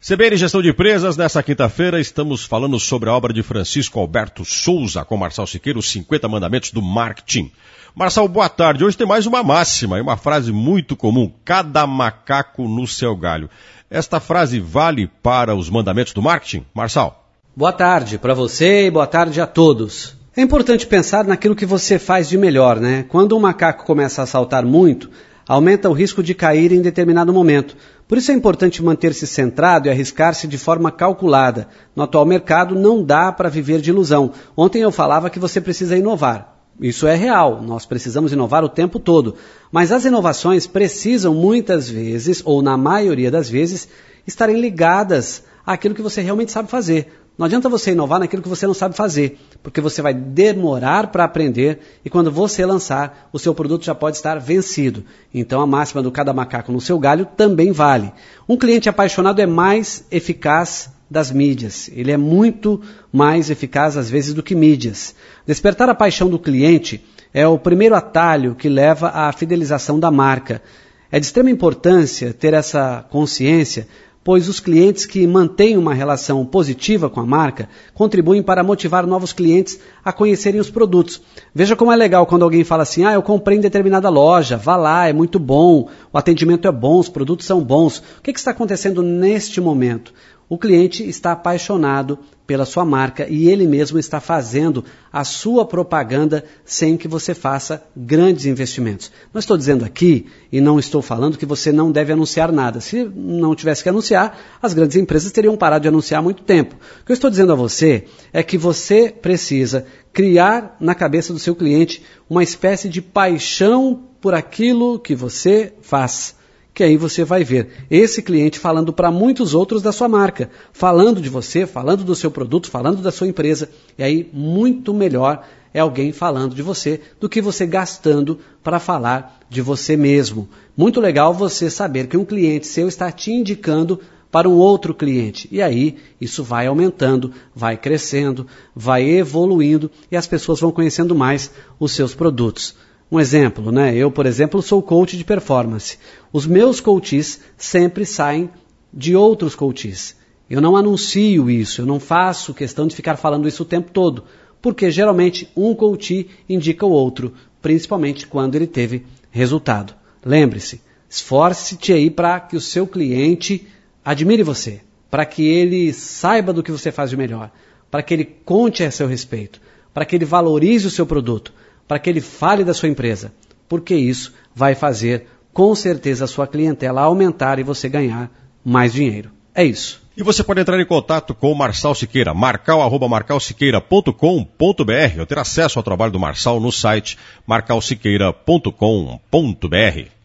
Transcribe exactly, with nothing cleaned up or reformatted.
C B N Gestão de Empresas, nessa quinta-feira estamos falando sobre a obra de Francisco Alberto Souza com Marçal Siqueira, os cinquenta mandamentos do marketing. Marçal, boa tarde. Hoje tem mais uma máxima e uma frase muito comum, cada macaco no seu galho. Esta frase vale para os mandamentos do marketing? Marçal. Boa tarde para você e boa tarde a todos. É importante pensar naquilo que você faz de melhor, né? Quando um macaco começa a saltar muito, aumenta o risco de cair em determinado momento. Por isso é importante manter-se centrado e arriscar-se de forma calculada. No atual mercado não dá para viver de ilusão. Ontem eu falava que você precisa inovar. Isso é real, nós precisamos inovar o tempo todo. Mas as inovações precisam muitas vezes, ou na maioria das vezes, estarem ligadas àquilo que você realmente sabe fazer. Não adianta você inovar naquilo que você não sabe fazer, porque você vai demorar para aprender e quando você lançar, o seu produto já pode estar vencido. Então a máxima do cada macaco no seu galho também vale. Um cliente apaixonado é mais eficaz das mídias. Ele é muito mais eficaz às vezes do que mídias. Despertar a paixão do cliente é o primeiro atalho que leva à fidelização da marca. É de extrema importância ter essa consciência, pois os clientes que mantêm uma relação positiva com a marca contribuem para motivar novos clientes a conhecerem os produtos. Veja como é legal quando alguém fala assim, ah, eu comprei em determinada loja, vá lá, é muito bom, o atendimento é bom, os produtos são bons. O que, que está acontecendo neste momento? O cliente está apaixonado pela sua marca e ele mesmo está fazendo a sua propaganda sem que você faça grandes investimentos. Não estou dizendo aqui e não estou falando que você não deve anunciar nada. Se não tivesse que anunciar, as grandes empresas teriam parado de anunciar há muito tempo. O que eu estou dizendo a você é que você precisa criar na cabeça do seu cliente uma espécie de paixão por aquilo que você faz. Que aí você vai ver esse cliente falando para muitos outros da sua marca, falando de você, falando do seu produto, falando da sua empresa. E aí muito melhor é alguém falando de você do que você gastando para falar de você mesmo. Muito legal você saber que um cliente seu está te indicando para um outro cliente. E aí isso vai aumentando, vai crescendo, vai evoluindo e as pessoas vão conhecendo mais os seus produtos. Um exemplo, né? Eu, por exemplo, sou coach de performance. Os meus coaches sempre saem de outros coaches. Eu não anuncio isso, eu não faço questão de ficar falando isso o tempo todo, porque geralmente um coach indica o outro, principalmente quando ele teve resultado. Lembre-se, esforce-te aí para que o seu cliente admire você, para que ele saiba do que você faz de melhor, para que ele conte a seu respeito, para que ele valorize o seu produto, para que ele fale da sua empresa, porque isso vai fazer, com certeza, a sua clientela aumentar e você ganhar mais dinheiro. É isso. E você pode entrar em contato com o Marçal Siqueira, marcal arroba marcal siqueira ponto com ponto br, ou ter acesso ao trabalho do Marçal no site marcal siqueira ponto com ponto br.